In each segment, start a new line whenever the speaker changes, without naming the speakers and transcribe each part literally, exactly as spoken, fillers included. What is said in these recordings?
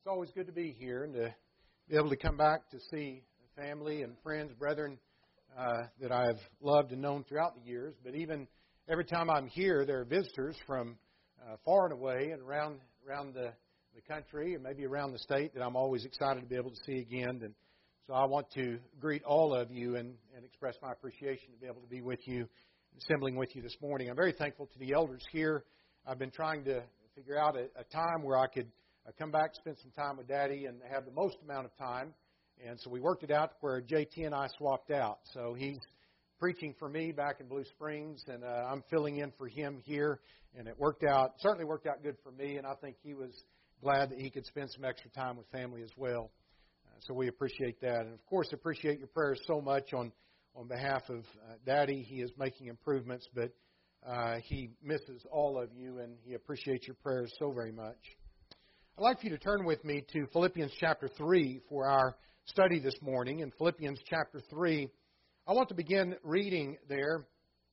It's always good to be here and to be able to come back to see family and friends, brethren uh, that I've loved and known throughout the years. But even every time I'm here, there are visitors from uh, far and away and around around the, the country and maybe around the state that I'm always excited to be able to see again. And so I want to greet all of you and, and express my appreciation to be able to be with you, assembling with you this morning. I'm very thankful to the elders here. I've been trying to figure out a, a time where I could uh, come back, spend some time with Daddy, and have the most amount of time. And so we worked it out where J T and I swapped out. So he's preaching for me back in Blue Springs, and uh, I'm filling in for him here. And it worked out, certainly worked out good for me, and I think he was glad that he could spend some extra time with family as well. Uh, so we appreciate that. And, of course, appreciate your prayers so much on, on behalf of uh, Daddy. He is making improvements, but uh, he misses all of you, and he appreciates your prayers so very much. I'd like for you to turn with me to Philippians chapter three for our study this morning. In Philippians chapter three, I want to begin reading there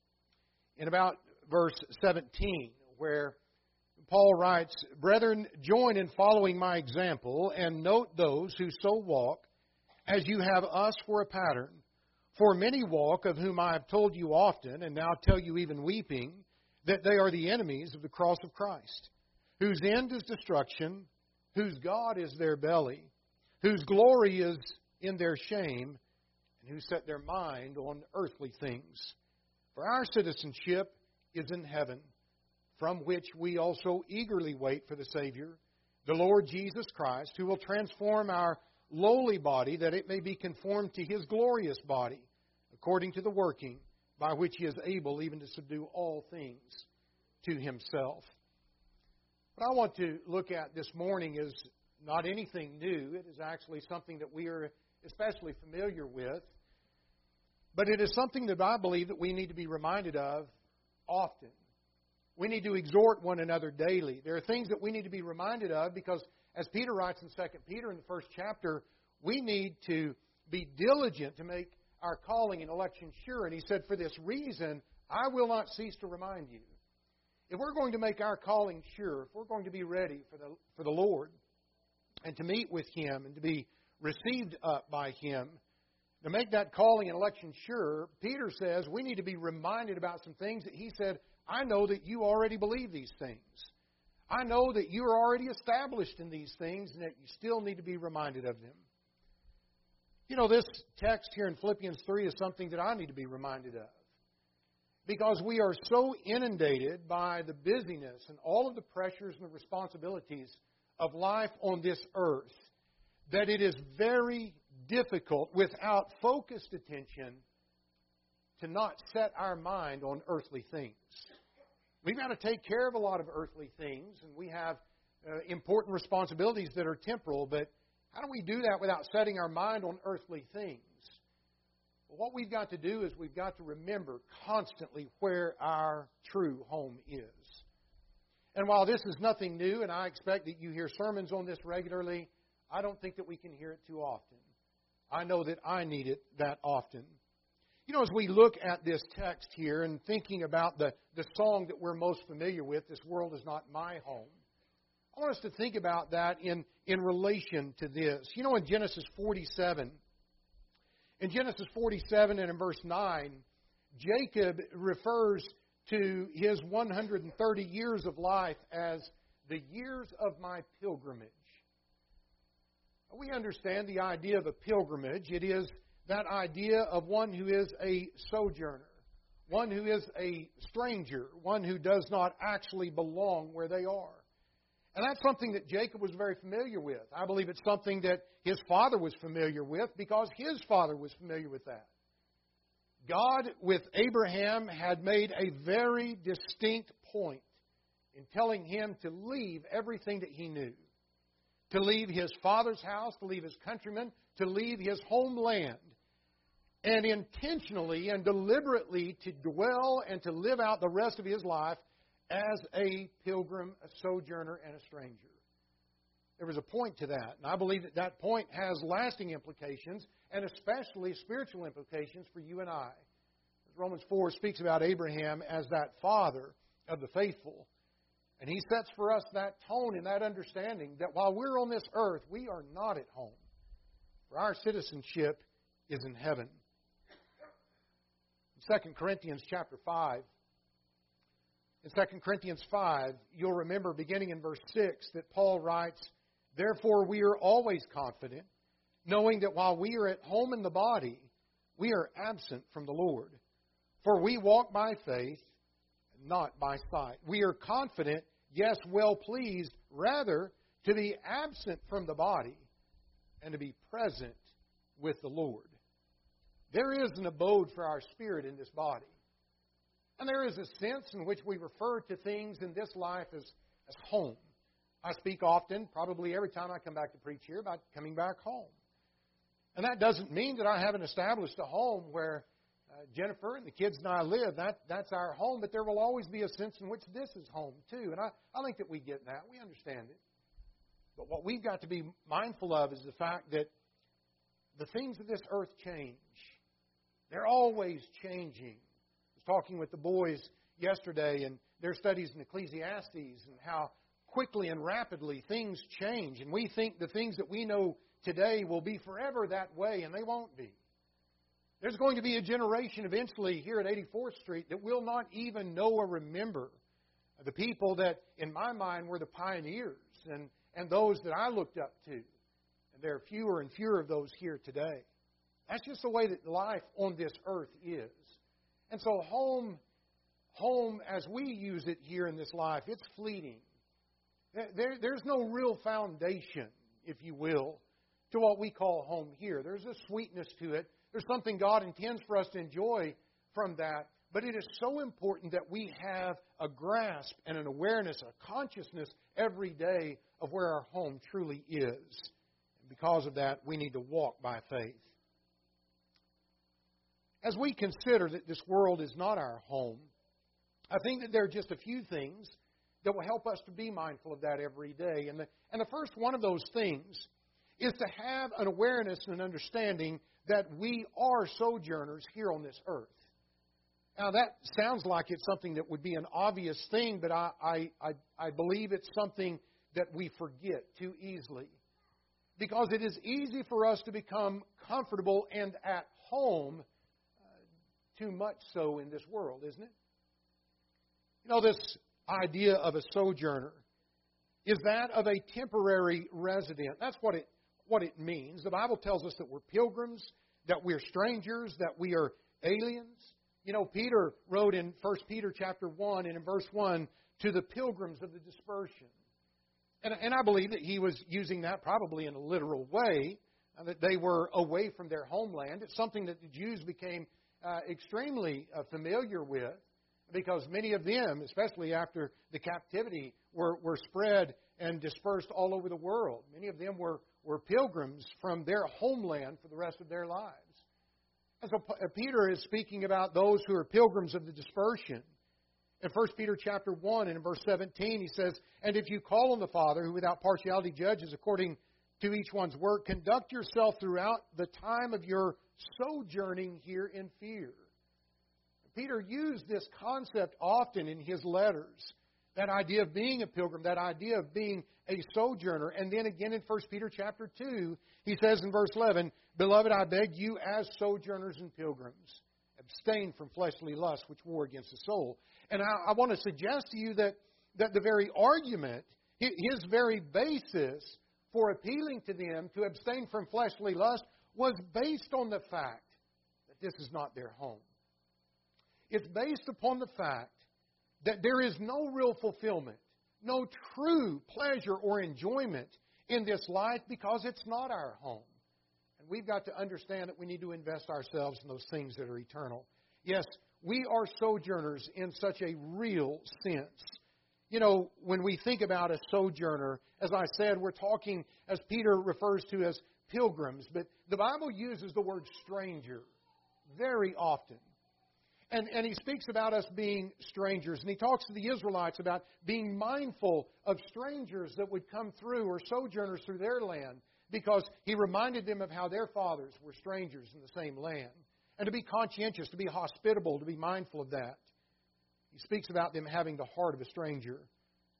in about verse seventeen, where Paul writes, "Brethren, join in following my example, and note those who so walk, as you have us for a pattern. For many walk, of whom I have told you often, and now tell you even weeping, that they are the enemies of the cross of Christ, whose end is destruction, whose God is their belly, whose glory is in their shame, and who set their mind on earthly things. For our citizenship is in heaven, from which we also eagerly wait for the Savior, the Lord Jesus Christ, who will transform our lowly body, that it may be conformed to His glorious body, according to the working by which He is able even to subdue all things to Himself." What I want to look at this morning is not anything new. It is actually something that we are especially familiar with. But it is something that I believe that we need to be reminded of often. We need to exhort one another daily. There are things that we need to be reminded of because, as Peter writes in Second Peter in the first chapter, we need to be diligent to make our calling and election sure. And he said, "For this reason, I will not cease to remind you." If we're going to make our calling sure, if we're going to be ready for the for the Lord and to meet with Him and to be received up by Him, to make that calling and election sure, Peter says we need to be reminded about some things that he said, "I know that you already believe these things. I know that you are already established in these things and that you still need to be reminded of them." You know, this text here in Philippians three is something that I need to be reminded of. Because we are so inundated by the busyness and all of the pressures and the responsibilities of life on this earth that it is very difficult without focused attention to not set our mind on earthly things. We've got to take care of a lot of earthly things, and we have uh, important responsibilities that are temporal, but how do we do that without setting our mind on earthly things? What we've got to do is we've got to remember constantly where our true home is. And while this is nothing new, and I expect that you hear sermons on this regularly, I don't think that we can hear it too often. I know that I need it that often. You know, as we look at this text here and thinking about the, the song that we're most familiar with, "This World Is Not My Home," I want us to think about that in, in relation to this. You know, in Genesis forty-seven, In Genesis forty-seven and in verse nine, Jacob refers to his one hundred thirty years of life as the years of my pilgrimage. We understand the idea of a pilgrimage. It is that idea of one who is a sojourner, one who is a stranger, one who does not actually belong where they are. And that's something that Jacob was very familiar with. I believe it's something that his father was familiar with because his father was familiar with that. God, with Abraham, had made a very distinct point in telling him to leave everything that he knew, to leave his father's house, to leave his countrymen, to leave his homeland, and intentionally and deliberately to dwell and to live out the rest of his life as a pilgrim, a sojourner, and a stranger. There was a point to that, and I believe that that point has lasting implications, and especially spiritual implications for you and I. Romans four speaks about Abraham as that father of the faithful. And He sets for us that tone and that understanding that while we're on this earth, we are not at home. For our citizenship is in heaven. In Second Corinthians chapter five, in Second Corinthians five, you'll remember beginning in verse six that Paul writes, "Therefore we are always confident, knowing that while we are at home in the body, we are absent from the Lord. For we walk by faith, not by sight. We are confident, yes, well pleased, rather to be absent from the body and to be present with the Lord." There is an abode for our spirit in this body. And there is a sense in which we refer to things in this life as, as home. I speak often, probably every time I come back to preach here, about coming back home. And that doesn't mean that I haven't established a home where uh, Jennifer and the kids and I live. That, that's our home, but there will always be a sense in which this is home too. And I, I think that we get that. We understand it. But what we've got to be mindful of is the fact that the things of this earth change. They're always changing. I was talking with the boys yesterday and their studies in Ecclesiastes and how quickly and rapidly things change. And we think the things that we know today will be forever that way, and they won't be. There's going to be a generation eventually here at eighty-fourth Street that will not even know or remember the people that, in my mind, were the pioneers and, and those that I looked up to. And there are fewer and fewer of those here today. That's just the way that life on this earth is. And so home, home as we use it here in this life, it's fleeting. There, there's no real foundation, if you will, to what we call home here. There's a sweetness to it. There's something God intends for us to enjoy from that. But it is so important that we have a grasp and an awareness, a consciousness every day of where our home truly is. And because of that, we need to walk by faith. As we consider that this world is not our home, I think that there are just a few things that will help us to be mindful of that every day. And the, and the first one of those things is to have an awareness and an understanding that we are sojourners here on this earth. Now, that sounds like it's something that would be an obvious thing, but I, I, I, I believe it's something that we forget too easily. Because it is easy for us to become comfortable and at home, uh, too much so in this world, isn't it? You know, this idea of a sojourner is that of a temporary resident. That's what it what it means. The Bible tells us that we're pilgrims, that we're strangers, that we are aliens. You know, Peter wrote in First Peter chapter one and in verse one, to the pilgrims of the dispersion. And, and I believe that he was using that probably in a literal way, uh, that they were away from their homeland. It's something that the Jews became uh, extremely uh, familiar with, because many of them, especially after the captivity, were, were spread and dispersed all over the world. Many of them were, were pilgrims from their homeland for the rest of their lives. And so Peter is speaking about those who are pilgrims of the dispersion. In First Peter chapter one and in verse seventeen, he says, "And if you call on the Father, who without partiality judges according to each one's work, conduct yourself throughout the time of your sojourning here in fear." Peter used this concept often in his letters, that idea of being a pilgrim, that idea of being a sojourner. And then again in First Peter chapter two, he says in verse eleven, "Beloved, I beg you as sojourners and pilgrims, abstain from fleshly lusts which war against the soul." And I, I want to suggest to you that, that the very argument, his very basis for appealing to them to abstain from fleshly lust was based on the fact that this is not their home. It's based upon the fact that there is no real fulfillment, no true pleasure or enjoyment in this life because it's not our home. And we've got to understand that we need to invest ourselves in those things that are eternal. Yes, we are sojourners in such a real sense. You know, when we think about a sojourner, as I said, we're talking, as Peter refers to, as pilgrims. But the Bible uses the word stranger very often. And, and he speaks about us being strangers. And he talks to the Israelites about being mindful of strangers that would come through or sojourners through their land, because he reminded them of how their fathers were strangers in the same land. And to be conscientious, to be hospitable, to be mindful of that. He speaks about them having the heart of a stranger.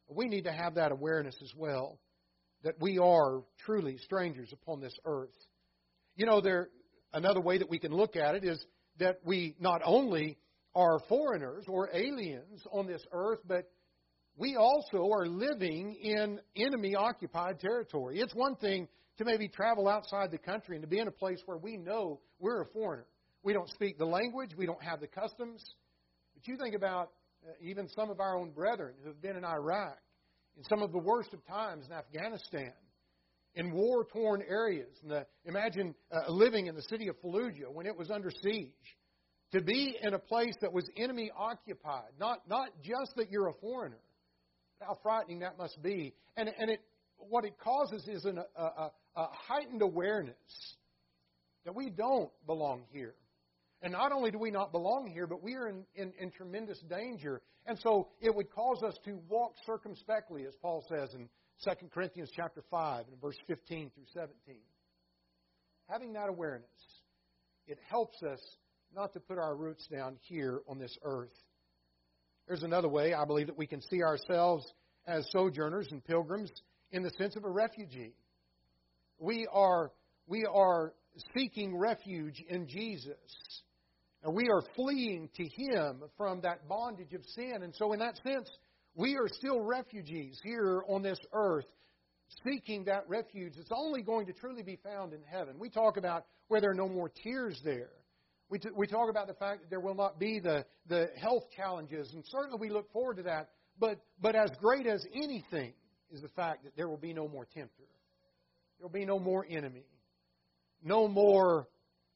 we need to have that awareness as well, that we are truly strangers upon this earth. You know, there another way that we can look at it is that we not only are foreigners or aliens on this earth, but we also are living in enemy-occupied territory. It's one thing to maybe travel outside the country and to be in a place where we know we're a foreigner. We don't speak the language. We don't have the customs. But you think about uh, even some of our own brethren who have been in Iraq, in some of the worst of times in Afghanistan, in war-torn areas. And the, imagine uh, living in the city of Fallujah when it was under siege. To be in a place that was enemy-occupied, not, not just that you're a foreigner, but how frightening that must be. And, and it, what it causes is an, a, a, a heightened awareness that we don't belong here. And not only do we not belong here, but we are in, in, in tremendous danger. And so it would cause us to walk circumspectly, as Paul says in Second Corinthians chapter five, and verse fifteen through seventeen. Having that awareness, it helps us not to put our roots down here on this earth. There's another way, I believe, that we can see ourselves as sojourners and pilgrims in the sense of a refugee. We are, we are seeking refuge in Jesus. And we are fleeing to Him from that bondage of sin. And so in that sense, we are still refugees here on this earth, seeking that refuge. It's only going to truly be found in heaven. We talk about where there are no more tears there. We, t- we talk about the fact that there will not be the, the health challenges, and certainly we look forward to that. But, but as great as anything is the fact that there will be no more tempter. There will be no more enemy. No more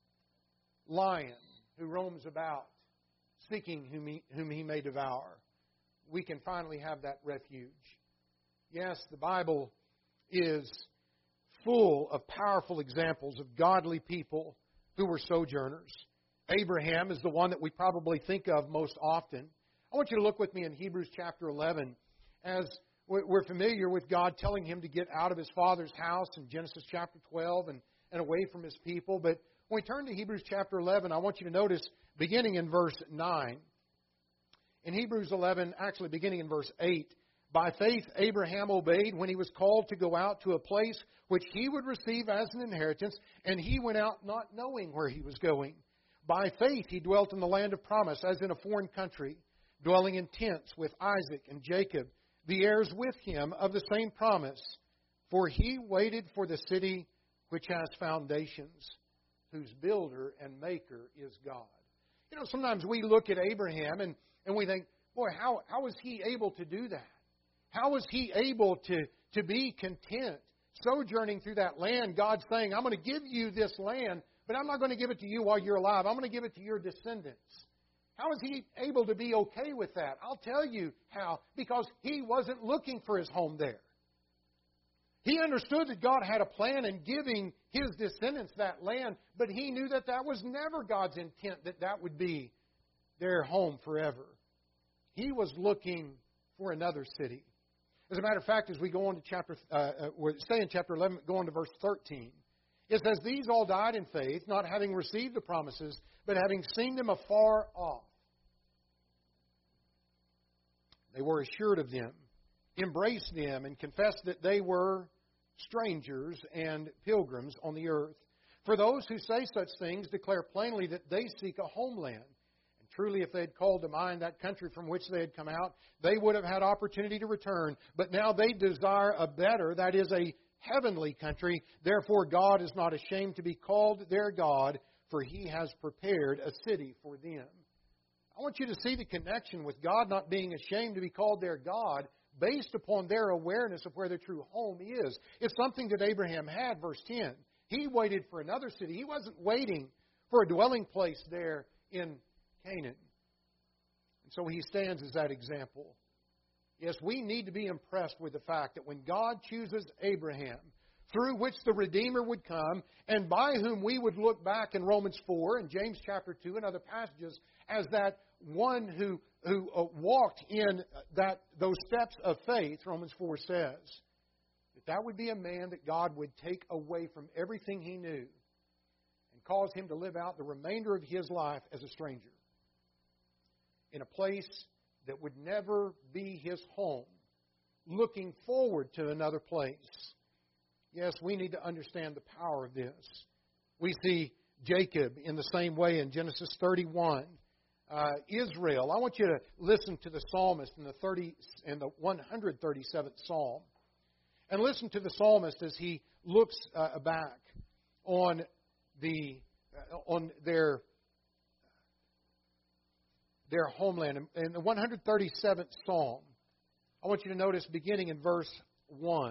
lion who roams about seeking whom he, whom he may devour. We can finally have that refuge. Yes, the Bible is full of powerful examples of godly people who were sojourners. Abraham is the one that we probably think of most often. I want you to look with me in Hebrews chapter eleven, as we're familiar with God telling him to get out of his father's house in Genesis chapter twelve and, and away from his people. But when we turn to Hebrews chapter eleven, I want you to notice, beginning in verse nine, in Hebrews eleven, actually beginning in verse eight, by faith Abraham obeyed when he was called to go out to a place which he would receive as an inheritance, and he went out not knowing where he was going. By faith he dwelt in the land of promise, as in a foreign country, dwelling in tents with Isaac and Jacob, the heirs with him of the same promise. For he waited for the city which has foundations, whose builder and maker is God. You know, sometimes we look at Abraham and, and we think, boy, how, how was he able to do that? How was he able to, to be content sojourning through that land? God's saying, I'm going to give you this land, but I'm not going to give it to you while you're alive. I'm going to give it to your descendants. How was he able to be okay with that? I'll tell you how. Because he wasn't looking for his home there. He understood that God had a plan in giving his descendants that land, but he knew that that was never God's intent, that that would be their home forever. He was looking for another city. As a matter of fact, as we go on to chapter, uh, uh, we stay in chapter eleven, go on to verse thirteen. It says, these all died in faith, not having received the promises, but having seen them afar off. They were assured of them, embraced them, and confessed that they were strangers and pilgrims on the earth. For those who say such things declare plainly that they seek a homeland. And truly, if they had called to mind that country from which they had come out, they would have had opportunity to return. But now they desire a better, that is, a heavenly country. Therefore, God is not ashamed to be called their God, for He has prepared a city for them. I want you to see the connection with God not being ashamed to be called their God based upon their awareness of where their true home is. It's something that Abraham had, verse ten. He waited for another city. He wasn't waiting for a dwelling place there in Canaan. And so he stands as that example. Yes, we need to be impressed with the fact that when God chooses Abraham, through which the Redeemer would come, and by whom we would look back in Romans four and James chapter two and other passages as that one who who uh, walked in that those steps of faith, Romans four says, that that would be a man that God would take away from everything he knew and cause him to live out the remainder of his life as a stranger in a place that would never be his home looking forward to another place. Yes, we need to understand the power of this. We see Jacob in the same way in Genesis thirty-one. Uh, Israel. I want you to listen to the psalmist in the thirty in the one hundred thirty-seventh Psalm, and listen to the psalmist as he looks uh, back on the uh, on their their homeland. In the one hundred thirty-seventh Psalm, I want you to notice beginning in verse one.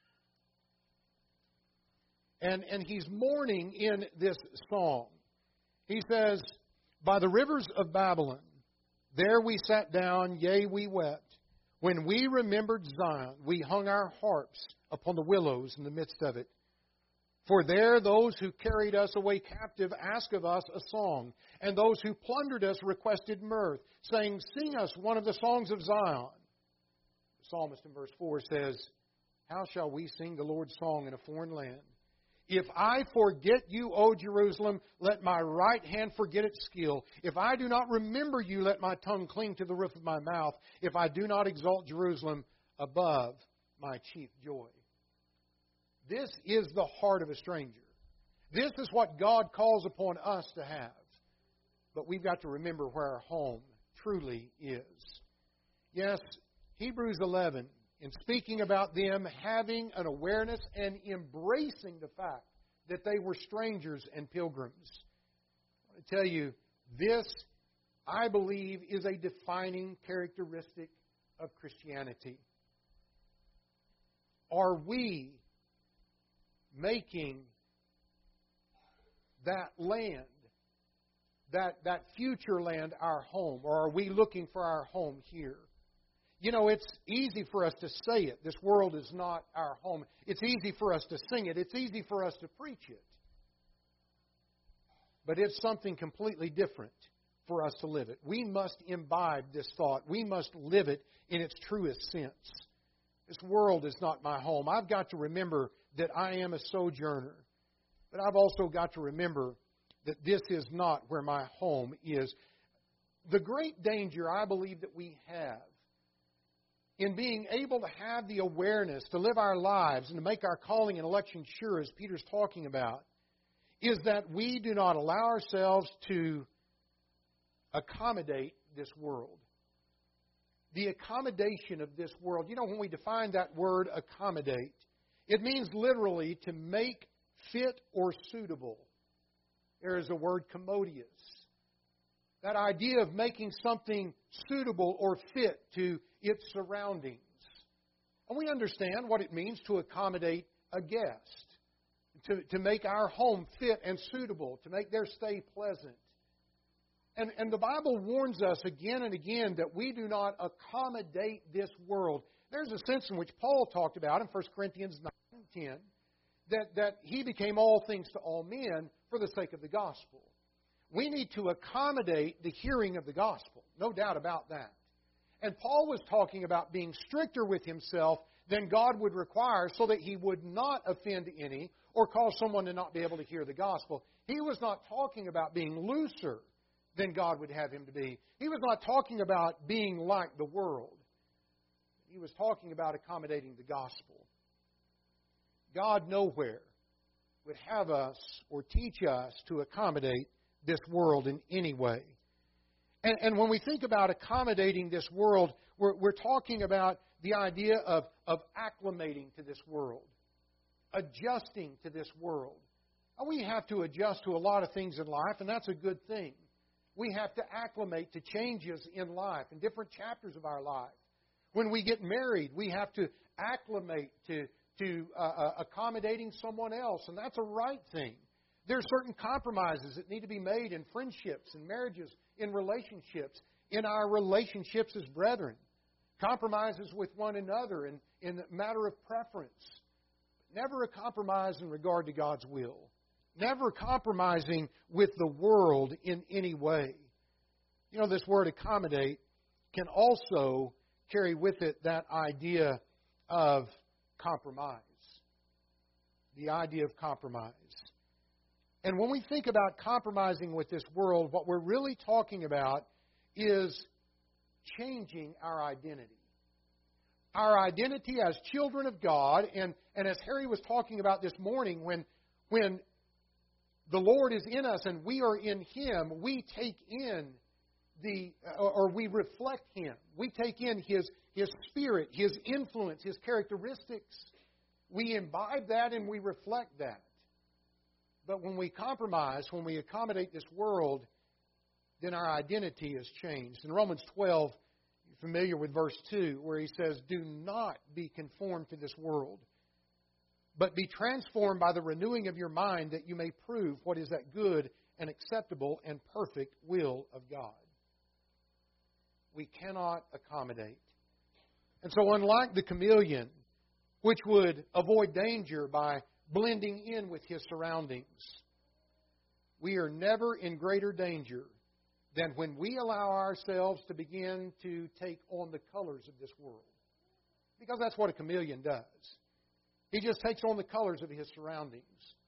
And, and he's mourning in this song. He says, "By the rivers of Babylon, there we sat down, yea, we wept. When we remembered Zion, we hung our harps upon the willows in the midst of it. For there those who carried us away captive asked of us a song, and those who plundered us requested mirth, saying, Sing us one of the songs of Zion." The psalmist in verse four says, "How shall we sing the Lord's song in a foreign land? If I forget you, O Jerusalem, let my right hand forget its skill. If I do not remember you, let my tongue cling to the roof of my mouth. If I do not exalt Jerusalem above my chief joy." This is the heart of a stranger. This is what God calls upon us to have. But we've got to remember where our home truly is. Yes, Hebrews eleven, in speaking about them having an awareness and embracing the fact that they were strangers and pilgrims. I want to tell you, this, I believe, is a defining characteristic of Christianity. Are we making that land, that, that future land, our home? Or are we looking for our home here? You know, it's easy for us to say it. This world is not our home. It's easy for us to sing it. It's easy for us to preach it. But it's something completely different for us to live it. We must imbibe this thought. We must live it in its truest sense. This world is not my home. I've got to remember that I am a sojourner. But I've also got to remember that this is not where my home is. The great danger I believe that we have in being able to have the awareness to live our lives and to make our calling and election sure, as Peter's talking about, is that we do not allow ourselves to accommodate this world. The accommodation of this world. You know, when we define that word accommodate, it means literally to make fit or suitable. There is a word commodious. That idea of making something suitable or fit to its surroundings. And we understand what it means to accommodate a guest, to, to make our home fit and suitable, to make their stay pleasant. And, and the Bible warns us again and again that we do not accommodate this world. There's a sense in which Paul talked about in First Corinthians nine and ten that, that he became all things to all men for the sake of the gospel. We need to accommodate the hearing of the gospel, no doubt about that. And Paul was talking about being stricter with himself than God would require so that he would not offend any or cause someone to not be able to hear the gospel. He was not talking about being looser than God would have him to be. He was not talking about being like the world. He was talking about accommodating the gospel. God nowhere would have us or teach us to accommodate this world in any way. And, and when we think about accommodating this world, we're, we're talking about the idea of, of acclimating to this world, adjusting to this world. Now, we have to adjust to a lot of things in life, and that's a good thing. We have to acclimate to changes in life, in different chapters of our life. When we get married, we have to acclimate to, to uh, uh, accommodating someone else, and that's a right thing. There are certain compromises that need to be made in friendships and marriages, in relationships, in our relationships as brethren. Compromises with one another in, in the matter of preference. Never a compromise in regard to God's will. Never compromising with the world in any way. You know, this word accommodate can also carry with it that idea of compromise. The idea of compromise. And when we think about compromising with this world, what we're really talking about is changing our identity. our identity as children of God, and, and as Harry was talking about this morning, when, when the Lord is in us and we are in Him, we take in the, or we reflect Him. We take in His, His Spirit, His influence, His characteristics. We imbibe that and we reflect that. But when we compromise, when we accommodate this world, then our identity is changed. In Romans twelve, you're familiar with verse two, where he says, "Do not be conformed to this world, but be transformed by the renewing of your mind, that you may prove what is that good and acceptable and perfect will of God." We cannot accommodate. And so unlike the chameleon, which would avoid danger by blending in with his surroundings, we are never in greater danger than when we allow ourselves to begin to take on the colors of this world. Because that's what a chameleon does. He just takes on the colors of his surroundings.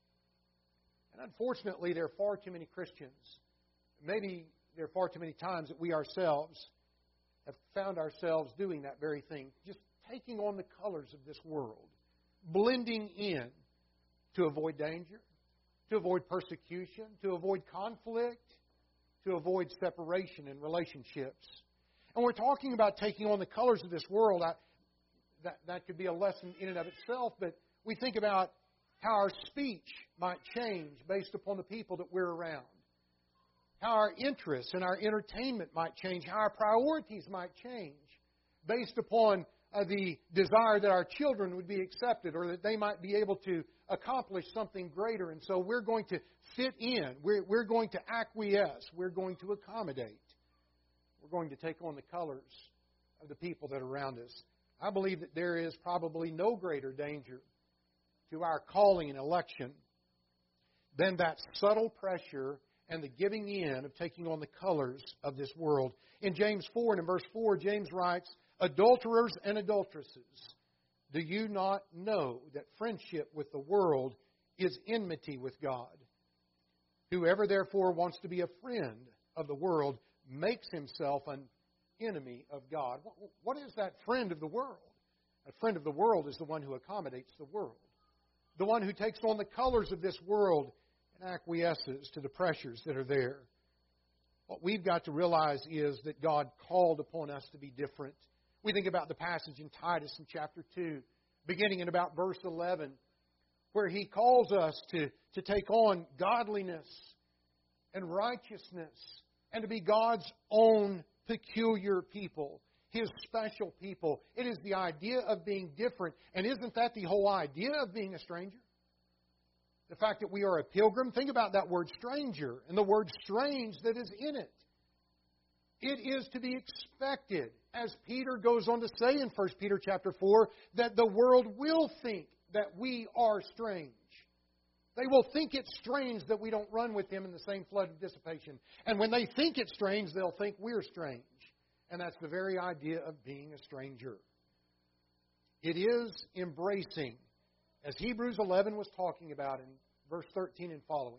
And unfortunately, there are far too many Christians. Maybe there are far too many times that we ourselves have found ourselves doing that very thing. Just taking on the colors of this world. Blending in to avoid danger, to avoid persecution, to avoid conflict, to avoid separation in relationships. And we're talking about taking on the colors of this world. I, that, that could be a lesson in and of itself, but we think about how our speech might change based upon the people that we're around. How our interests and our entertainment might change. How our priorities might change based upon uh, the desire that our children would be accepted, or that they might be able to accomplish something greater. And so we're going to fit in. We're, we're going to acquiesce. We're going to accommodate. We're going to take on the colors of the people that are around us. I believe that there is probably no greater danger to our calling and election than that subtle pressure and the giving in of taking on the colors of this world. In James four and in verse four, James writes, "Adulterers and adulteresses, do you not know that friendship with the world is enmity with God? Whoever therefore wants to be a friend of the world makes himself an enemy of God." What is that friend of the world? A friend of the world is the one who accommodates the world. The one who takes on the colors of this world and acquiesces to the pressures that are there. What we've got to realize is that God called upon us to be different. We think about the passage in Titus in chapter two, beginning in about verse eleven, where he calls us to, to take on godliness and righteousness and to be God's own peculiar people, His special people. It is the idea of being different. And isn't that the whole idea of being a stranger? The fact that we are a pilgrim. Think about that word stranger and the word strange that is in it. It is to be expected, as Peter goes on to say in First Peter chapter four, that the world will think that we are strange. They will think it's strange that we don't run with Him in the same flood of dissipation. And when they think it's strange, they'll think we're strange. And that's the very idea of being a stranger. It is embracing, as Hebrews eleven was talking about in verse thirteen and following,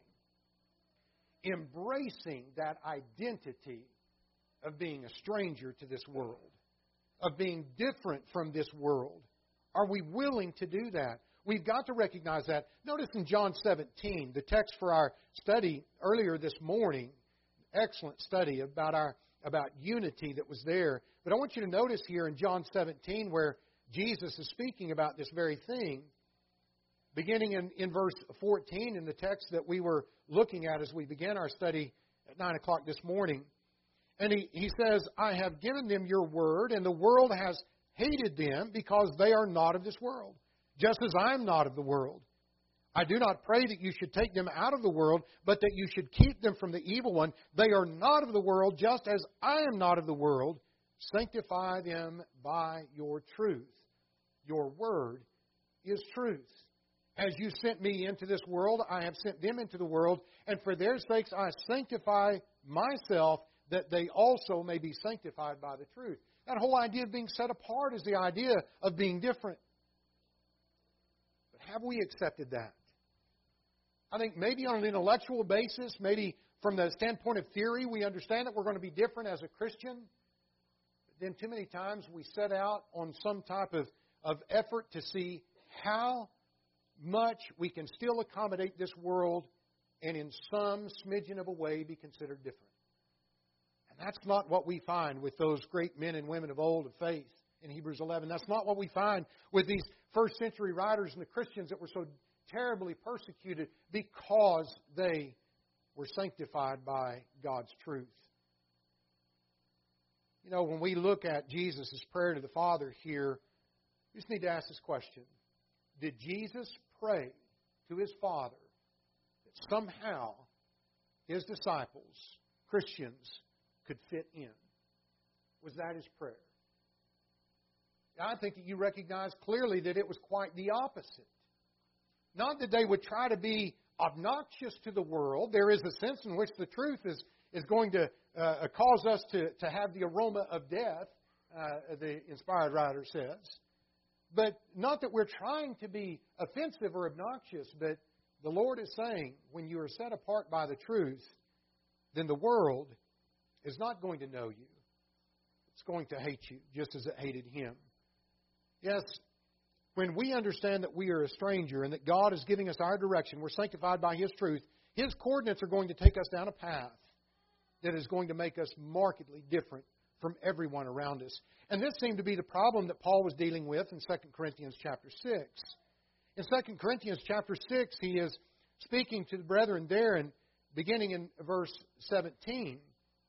embracing that identity of being a stranger to this world, of being different from this world. Are we willing to do that? We've got to recognize that. Notice in John seventeen, the text for our study earlier this morning, excellent study about our about unity that was there. But I want you to notice here in John seventeen where Jesus is speaking about this very thing, beginning in, in verse fourteen in the text that we were looking at as we began our study at nine o'clock this morning. And he, he says, "I have given them your word, and the world has hated them because they are not of this world, just as I am not of the world. I do not pray that you should take them out of the world, but that you should keep them from the evil one. They are not of the world, just as I am not of the world. Sanctify them by your truth. Your word is truth. As you sent me into this world, I have sent them into the world, and for their sakes I sanctify myself, that they also may be sanctified by the truth." That whole idea of being set apart is the idea of being different. But have we accepted that? I think maybe on an intellectual basis, maybe from the standpoint of theory, we understand that we're going to be different as a Christian. then too many times we set out on some type of, of effort to see how much we can still accommodate this world and in some smidgen of a way be considered different. And that's not what we find with those great men and women of old of faith in Hebrews eleven. That's not what we find with these first century writers and the Christians that were so terribly persecuted because they were sanctified by God's truth. You know, when we look at Jesus' prayer to the Father here, we just need to ask this question. Did Jesus pray to His Father that somehow His disciples, Christians, could fit in? Was that His prayer? I think that you recognize clearly that it was quite the opposite. Not that they would try to be obnoxious to the world. There is a sense in which the truth is, is going to uh, cause us to, to have the aroma of death, uh, the inspired writer says. But not that we're trying to be offensive or obnoxious, but the Lord is saying, when you are set apart by the truth, then the world is not going to know you. It's going to hate you, just as it hated Him. Yes, when we understand that we are a stranger and that God is giving us our direction, we're sanctified by His truth, His coordinates are going to take us down a path that is going to make us markedly different from everyone around us. And this seemed to be the problem that Paul was dealing with in Second Corinthians chapter six. In Second Corinthians chapter six, he is speaking to the brethren there, and beginning in verse seventeen,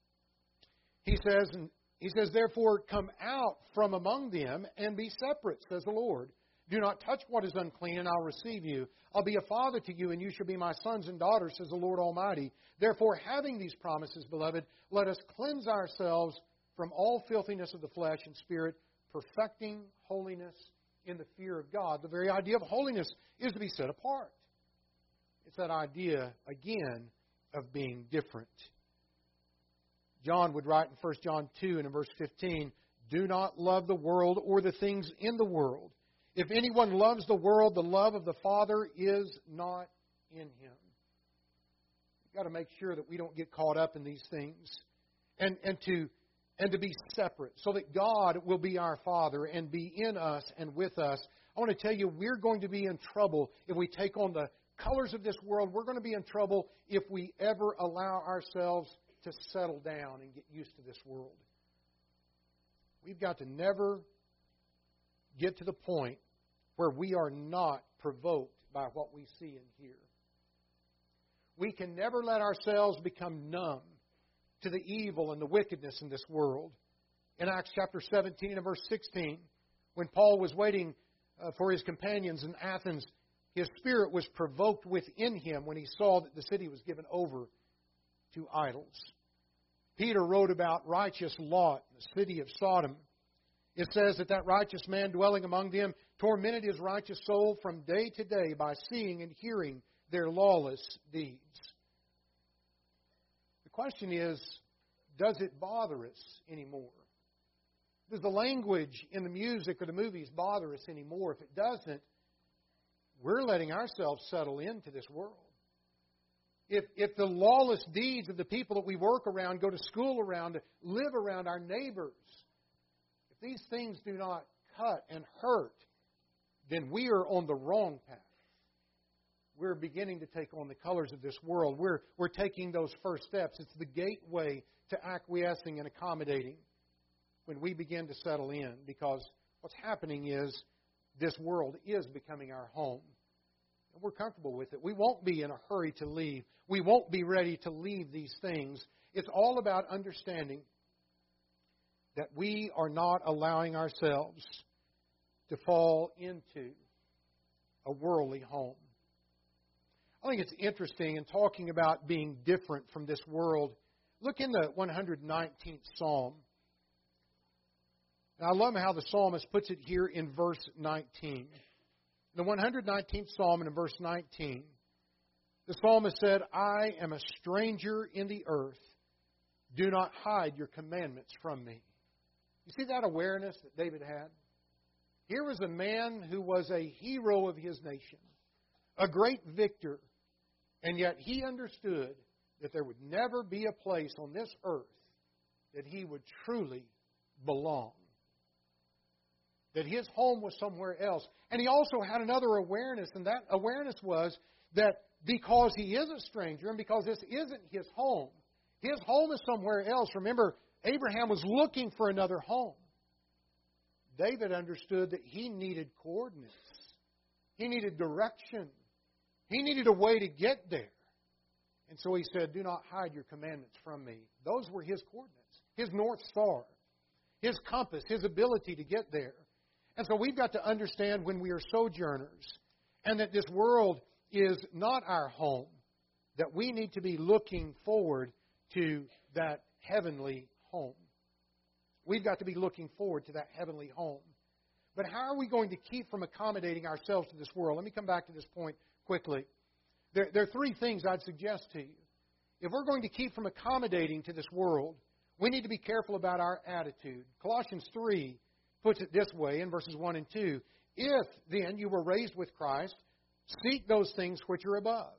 he says, and he says, "Therefore come out from among them and be separate, says the Lord. Do not touch what is unclean, and I'll receive you. I'll be a father to you, and you shall be my sons and daughters, says the Lord Almighty. Therefore, having these promises, beloved, let us cleanse ourselves from all filthiness of the flesh and spirit, perfecting holiness in the fear of God." The very idea of holiness is to be set apart. It's that idea, again, of being different. John would write in First John two and in verse fifteen, "Do not love the world or the things in the world. If anyone loves the world, the love of the Father is not in him." We've got to make sure that we don't get caught up in these things. And, and to and to be separate, so that God will be our Father and be in us and with us. I want to tell you, we're going to be in trouble if we take on the colors of this world. We're going to be in trouble if we ever allow ourselves to settle down and get used to this world. We've got to never get to the point where we are not provoked by what we see and hear. We can never let ourselves become numb to the evil and the wickedness in this world. In Acts chapter seventeen and verse sixteen, when Paul was waiting uh, for his companions in Athens, his spirit was provoked within him when he saw that the city was given over to idols. Peter wrote about righteous Lot, the city of Sodom. It says that that righteous man dwelling among them tormented his righteous soul from day to day by seeing and hearing their lawless deeds. The question is, does it bother us anymore? Does the language in the music or the movies bother us anymore? If it doesn't, we're letting ourselves settle into this world. If, if the lawless deeds of the people that we work around, go to school around, live around, our neighbors, if these things do not cut and hurt, then we are on the wrong path. We're beginning to take on the colors of this world. We're, we're taking those first steps. It's the gateway to acquiescing and accommodating when we begin to settle in, because what's happening is this world is becoming our home. And we're comfortable with it. We won't be in a hurry to leave. We won't be ready to leave these things. It's all about understanding that we are not allowing ourselves to fall into a worldly home. I think it's interesting in talking about being different from this world. Look in the one hundred nineteenth Psalm. And I love how the psalmist puts it here in verse nineteen. In the one hundred nineteenth Psalm and in verse nineteen, the psalmist said, "I am a stranger in the earth. Do not hide your commandments from me." You see that awareness that David had? Here was a man who was a hero of his nation, a great victor, and yet he understood that there would never be a place on this earth that he would truly belong. That his home was somewhere else. And he also had another awareness, and that awareness was that because he is a stranger and because this isn't his home, his home is somewhere else. Remember, Abraham was looking for another home. David understood that he needed coordinates. He needed direction. He needed a way to get there. And so he said, do not hide your commandments from me. Those were his coordinates, his North Star, his compass, his ability to get there. And so we've got to understand when we are sojourners and that this world is not our home, that we need to be looking forward to that heavenly home. We've got to be looking forward to that heavenly home. But how are we going to keep from accommodating ourselves to this world? Let me come back to this point quickly. There, there are three things I'd suggest to you. If we're going to keep from accommodating to this world, we need to be careful about our attitude. Colossians three puts it this way in verses one and two. If, then, you were raised with Christ, seek those things which are above,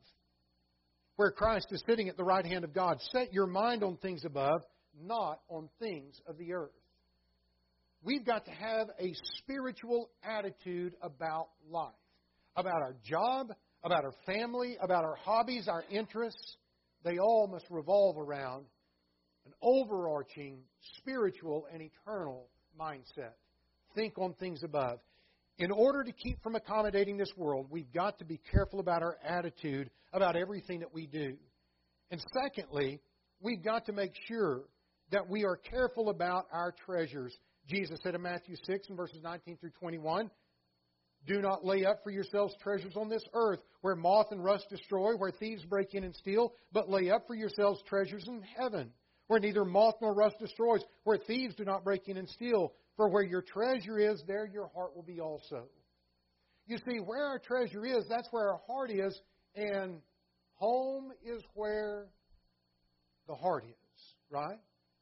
where Christ is sitting at the right hand of God. Set your mind on things above, not on things of the earth. We've got to have a spiritual attitude about life, about our job, about our family, about our hobbies, our interests. They all must revolve around an overarching spiritual and eternal mindset. Think on things above. In order to keep from accommodating this world, we've got to be careful about our attitude about everything that we do. And secondly, we've got to make sure that we are careful about our treasures. Jesus said in Matthew six and verses nineteen through twenty-one, do not lay up for yourselves treasures on this earth, where moth and rust destroy, where thieves break in and steal, but lay up for yourselves treasures in heaven, where neither moth nor rust destroys, where thieves do not break in and steal. For where your treasure is, there your heart will be also. You see, where our treasure is, that's where our heart is, and home is where the heart is, right?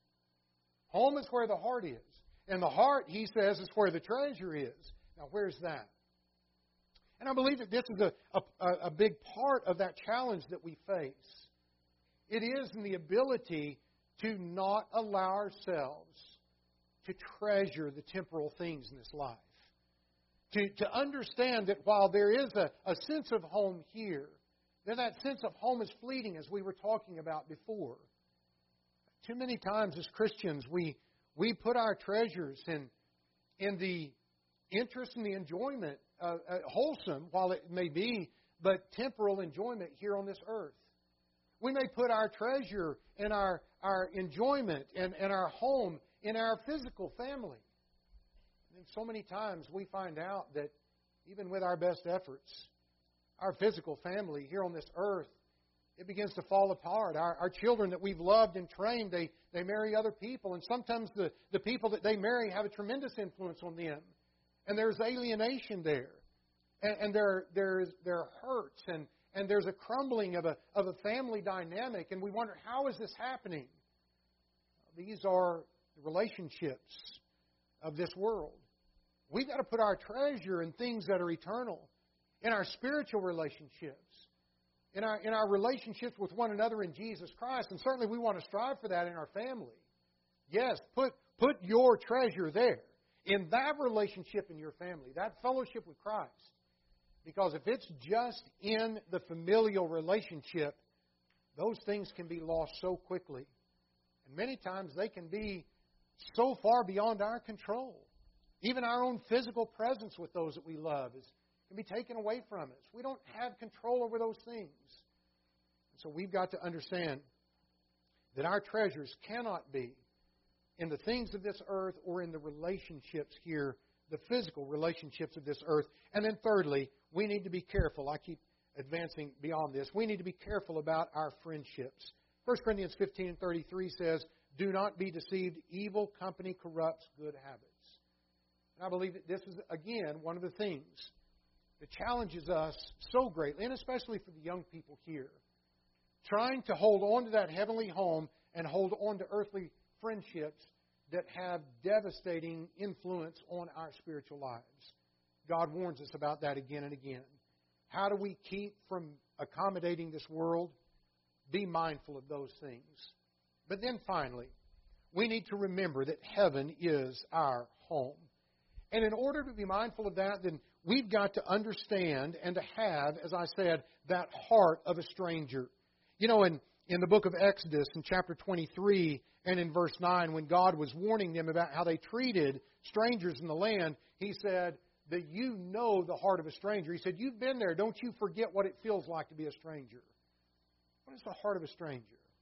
Home is where the heart is. And the heart, he says, is where the treasure is. Now, where's that? And I believe that this is a, a, a big part of that challenge that we face. It is in the ability to not allow ourselves to treasure the temporal things in this life. To, to understand that while there is a, a sense of home here, then that sense of home is fleeting, as we were talking about before. Too many times as Christians, we we put our treasures in, in the interest and the enjoyment, uh, uh, wholesome, while it may be, but temporal enjoyment here on this earth. We may put our treasure in our, our enjoyment and, and our home in our physical family. I think so many times we find out that even with our best efforts, our physical family here on this earth, it begins to fall apart. Our, our children that we've loved and trained, they, they marry other people. And sometimes the, the people that they marry have a tremendous influence on them. And there's alienation there. And, and there, there's, there are hurts. And, and there's a crumbling of a, of a family dynamic. And we wonder, how is this happening? These are the relationships of this world. We've got to put our treasure in things that are eternal, in our spiritual relationships, in our in our relationships with one another in Jesus Christ. And certainly we want to strive for that in our family. Yes, put put your treasure there, in that relationship in your family, that fellowship with Christ. Because if it's just in the familial relationship, those things can be lost so quickly. And many times they can be so far beyond our control. Even our own physical presence with those that we love is, can be taken away from us. We don't have control over those things. So we've got to understand that our treasures cannot be in the things of this earth or in the relationships here, the physical relationships of this earth. And then thirdly, we need to be careful. I keep advancing beyond this. We need to be careful about our friendships. First Corinthians fifteen and thirty-three says, do not be deceived. Evil company corrupts good habits. And I believe that this is, again, one of the things that challenges us so greatly, and especially for the young people here, trying to hold on to that heavenly home and hold on to earthly friendships that have devastating influence on our spiritual lives. God warns us about that again and again. How do we keep from accommodating this world? Be mindful of those things. But then finally, we need to remember that heaven is our home. And in order to be mindful of that, then we've got to understand and to have, as I said, that heart of a stranger. You know, in, in the book of Exodus, in chapter twenty-three and in verse nine, when God was warning them about how they treated strangers in the land, He said that you know the heart of a stranger. He said, you've been there. Don't you forget what it feels like to be a stranger. What is the heart of a stranger?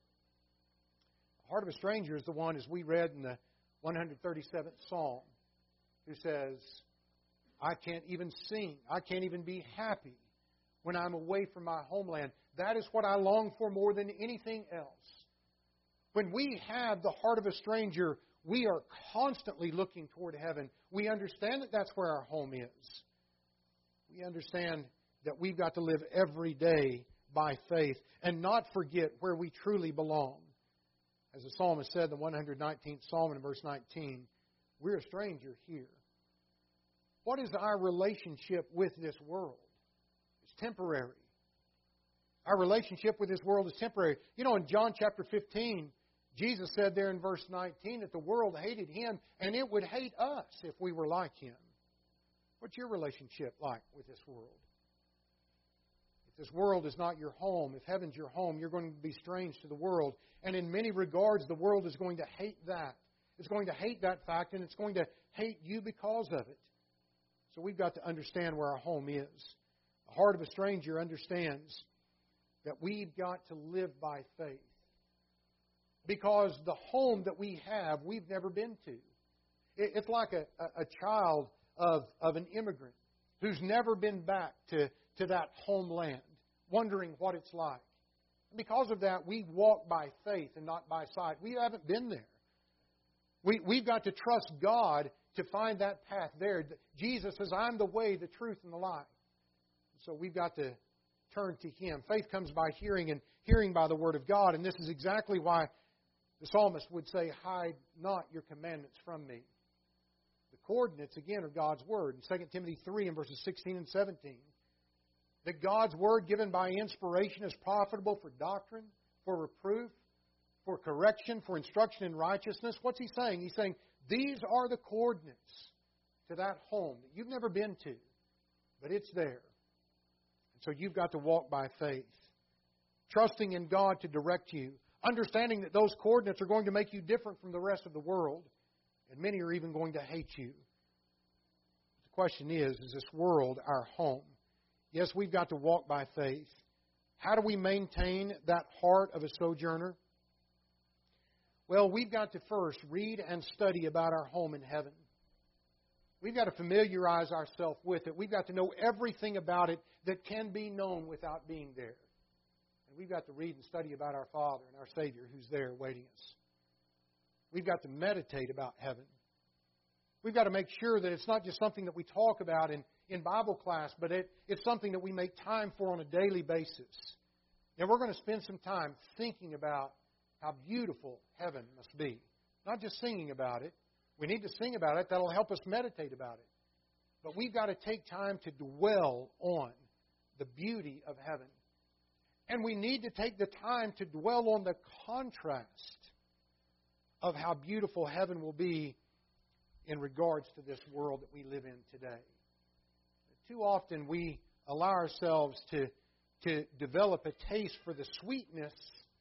The heart of a stranger is the one, as we read in the one hundred thirty-seventh Psalm, who says, I can't even sing. I can't even be happy when I'm away from my homeland. That is what I long for more than anything else. When we have the heart of a stranger, we are constantly looking toward heaven. We understand that that's where our home is. We understand that we've got to live every day by faith and not forget where we truly belong. As the psalmist said in the one hundred nineteenth Psalm in verse nineteen, we're a stranger here. What is our relationship with this world? It's temporary. Our relationship with this world is temporary. You know, in John chapter fifteen, Jesus said there in verse nineteen that the world hated Him and it would hate us if we were like Him. What's your relationship like with this world? If this world is not your home, if heaven's your home, you're going to be strange to the world. And in many regards, the world is going to hate that. It's going to hate that fact, and it's going to hate you because of it. So we've got to understand where our home is. The heart of a stranger understands that we've got to live by faith. Because the home that we have, we've never been to. It's like a, a child of, of an immigrant who's never been back to, to that homeland, wondering what it's like. And because of that, we walk by faith and not by sight. We haven't been there. We, we've got to trust God to find that path there. Jesus says, I'm the way, the truth, and the life. So we've got to turn to Him. Faith comes by hearing, and hearing by the Word of God. And this is exactly why the psalmist would say, hide not your commandments from me. The coordinates, again, are God's Word. In Second Timothy three and verses sixteen and seventeen. That God's Word given by inspiration is profitable for doctrine, for reproof, for correction, for instruction in righteousness. What's he saying? He's saying, these are the coordinates to that home that you've never been to, but it's there. And so you've got to walk by faith, trusting in God to direct you, understanding that those coordinates are going to make you different from the rest of the world, and many are even going to hate you. The question is, is this world our home? Yes, we've got to walk by faith. How do we maintain that heart of a sojourner? Well, we've got to first read and study about our home in heaven. We've got to familiarize ourselves with it. We've got to know everything about it that can be known without being there. And we've got to read and study about our Father and our Savior who's there waiting us. We've got to meditate about heaven. We've got to make sure that it's not just something that we talk about in, in Bible class, but it, it's something that we make time for on a daily basis. And we're going to spend some time thinking about how beautiful heaven must be. Not just singing about it. We need to sing about it. That'll help us meditate about it. But we've got to take time to dwell on the beauty of heaven. And we need to take the time to dwell on the contrast of how beautiful heaven will be in regards to this world that we live in today. Too often we allow ourselves to, to develop a taste for the sweetness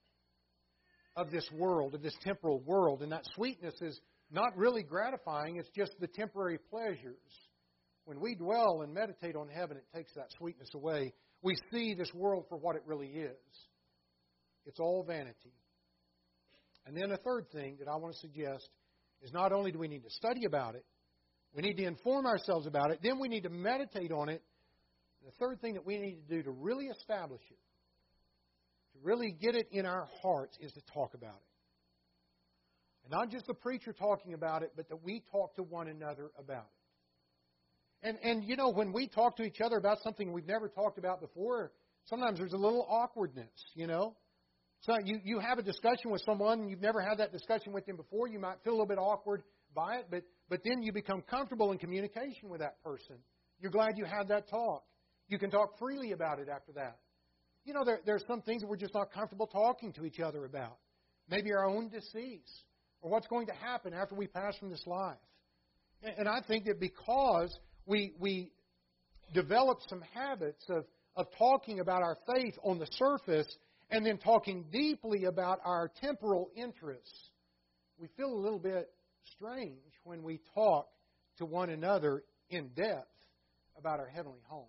of this world, of this temporal world. And that sweetness is not really gratifying. It's just the temporary pleasures. When we dwell and meditate on heaven, it takes that sweetness away. We see this world for what it really is. It's all vanity. And then a third thing that I want to suggest is not only do we need to study about it, we need to inform ourselves about it, then we need to meditate on it. The third thing that we need to do to really establish it, to really get it in our hearts, is to talk about it. And not just the preacher talking about it, but that we talk to one another about it. And, and you know, when we talk to each other about something we've never talked about before, sometimes there's a little awkwardness, you know. So you, you have a discussion with someone, and you've never had that discussion with them before. You might feel a little bit awkward by it, but, but then you become comfortable in communication with that person. You're glad you had that talk. You can talk freely about it after that. You know, there, there are some things that we're just not comfortable talking to each other about. Maybe our own disease, or what's going to happen after we pass from this life. And I think that because we we develop some habits of, of talking about our faith on the surface and then talking deeply about our temporal interests, we feel a little bit strange when we talk to one another in depth about our heavenly home.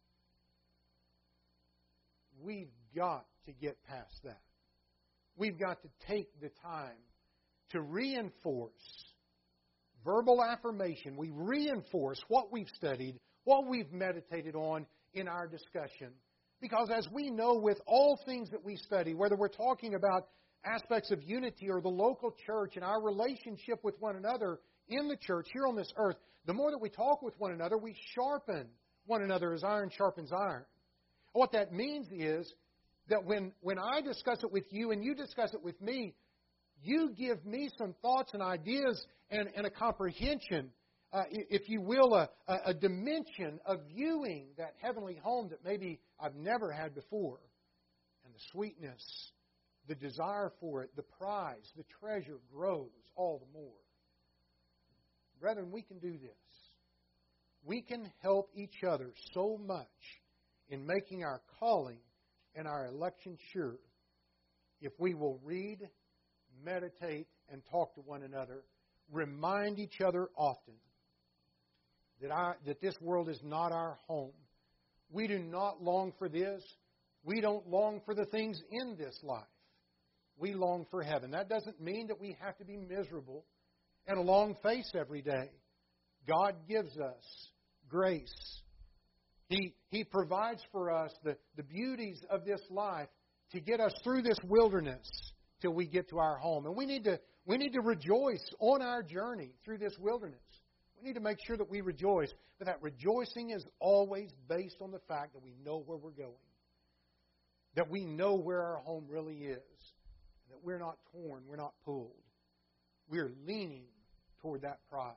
We've got to get past that. We've got to take the time to reinforce verbal affirmation. We reinforce what we've studied, what we've meditated on in our discussion. Because as we know with all things that we study, whether we're talking about aspects of unity or the local church and our relationship with one another in the church here on this earth, the more that we talk with one another, we sharpen one another as iron sharpens iron. What that means is that when, when I discuss it with you and you discuss it with me, you give me some thoughts and ideas and, and a comprehension, uh, if you will, a, a dimension of viewing that heavenly home that maybe I've never had before. And the sweetness, the desire for it, the prize, the treasure grows all the more. Brethren, we can do this. We can help each other so much in making our calling and our election sure if we will read, meditate, and talk to one another, remind each other often that, I, that this world is not our home. We do not long for this. We don't long for the things in this life. We long for heaven. That doesn't mean that we have to be miserable and a long face every day. God gives us grace. He, he provides for us the, the beauties of this life to get us through this wilderness till we get to our home. And we need to we need to rejoice on our journey through this wilderness. We need to make sure that we rejoice. But that rejoicing is always based on the fact that we know where we're going. That we know where our home really is. That we're not torn, we're not pulled. We're leaning toward that prize.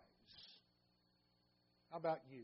How about you?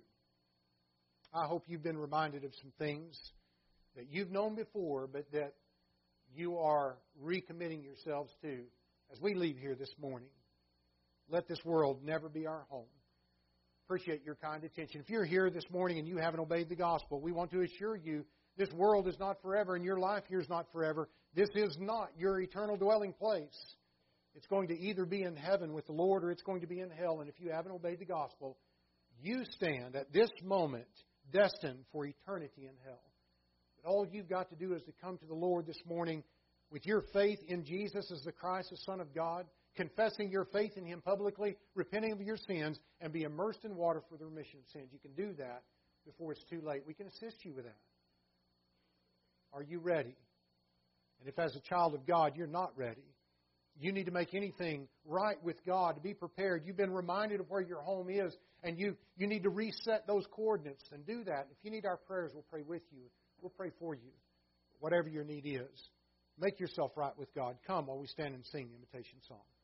I hope you've been reminded of some things that you've known before, but that you are recommitting yourselves to as we leave here this morning. Let this world never be our home. Appreciate your kind attention. If you're here this morning and you haven't obeyed the gospel, we want to assure you this world is not forever and your life here is not forever. This is not your eternal dwelling place. It's going to either be in heaven with the Lord or it's going to be in hell. And if you haven't obeyed the gospel, you stand at this moment destined for eternity in hell. But all you've got to do is to come to the Lord this morning with your faith in Jesus as the Christ, the Son of God, confessing your faith in Him publicly, repenting of your sins, and be immersed in water for the remission of sins. You can do that before it's too late. We can assist you with that. Are you ready? And if as a child of God you're not ready, you need to make anything right with God to be prepared. You've been reminded of where your home is, and you, you need to reset those coordinates and do that. If you need our prayers, we'll pray with you. We'll pray for you. Whatever your need is, make yourself right with God. Come while we stand and sing the invitation song.